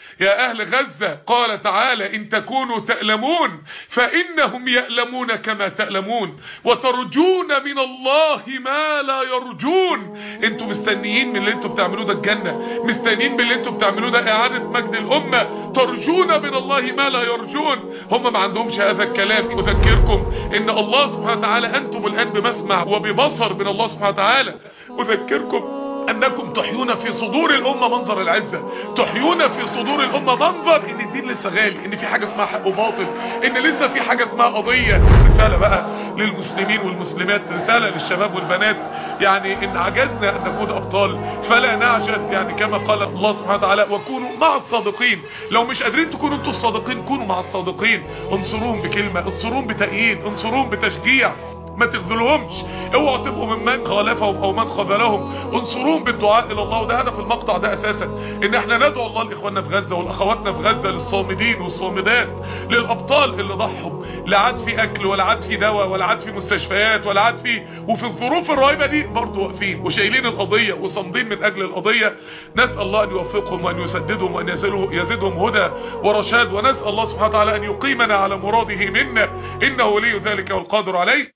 يا أهل غزة. قال تعالى إن تكونوا تألمون فإنهم يألمون كما تألمون وترجون من الله ما لا يرجون. انتوا مستنيين من اللي انتوا بتعملوه ده الجنة، مستنيين من اللي انتوا بتعملوه ده إعادة مجد الأمة. ترجون من الله ما لا يرجون. هم ما عندهمش هذا الكلام. أذكركم إن الله سبحانه وتعالى أنتم الآن بمسمع وببصر من الله سبحانه وتعالى. أذكركم أنكم تحيون في صدور الأمة منظر العزة، تحيون في صدور الأمة منظر إن الدين لسه غالي، إن في حاجة اسمها حق وباطل، إن لسه في حاجة اسمها قضية. رسالة بقى للمسلمين والمسلمات، رسالة للشباب والبنات، يعني إن عجزنا أن نكون أبطال فلا نعجز، يعني كما قال الله سبحانه وتعالى وكونوا مع الصادقين. لو مش قادرين تكونوا انتوا الصادقين كونوا مع الصادقين. انصروهم بكلمة، انصروهم بتأييد، انصروهم بتشجيع، ما تخذلهمش. اوعوا تبقوا ممن خالفهم او من خذلهم. انصروهم بالدعاء الى الله. وده هدف المقطع ده اساسا، ان احنا ندعو الله لاخواننا في غزة والاخواتنا في غزة، للصامدين والصامدات، للابطال اللي ضحوا، لا عاد في اكل ولا عاد في دواء ولا عاد في مستشفيات ولا عاد في، وفي الظروف الرهيبة دي برضه واقفين وشايلين القضية وصامدين من اجل القضية. نسأل الله ان يوفقهم وان يسددهم وان يزيدهم هدى ورشاد، ونسأل الله سبحانه وتعالى ان يقيمنا على مراده منا، انه ولي ذلك والقادر عليه.